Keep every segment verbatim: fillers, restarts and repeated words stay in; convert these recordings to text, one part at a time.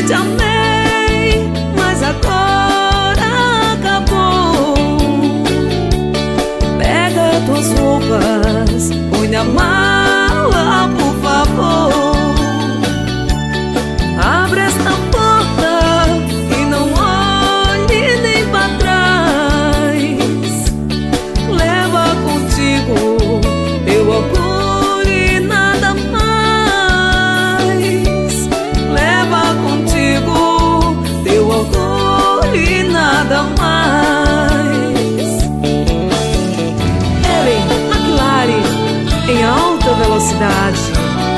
te amei, mas agora acabou. Pega tuas roupas, põe na mala, por favor. Abre esta porta e não olhe nem pra trás. Leva contigo teu orgulho e nada mais. Leva contigo teu orgulho e nada mais. Ellen McLaren em alta velocidade.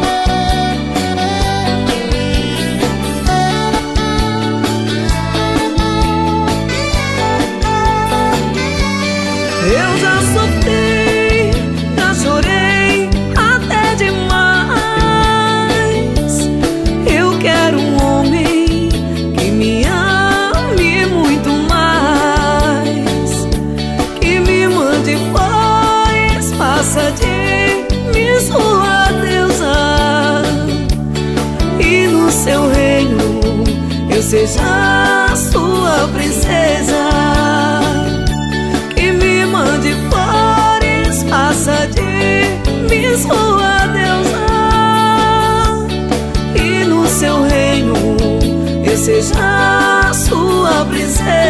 Eu já sofri, já chorei até demais. Eu quero um homem que me ame muito mais, que me mande flores, faça de mim sua deusa, e no seu reino eu seja sua princesa. Mande flores, faça de mim sua deusa, e no seu reino eu seja sua princesa.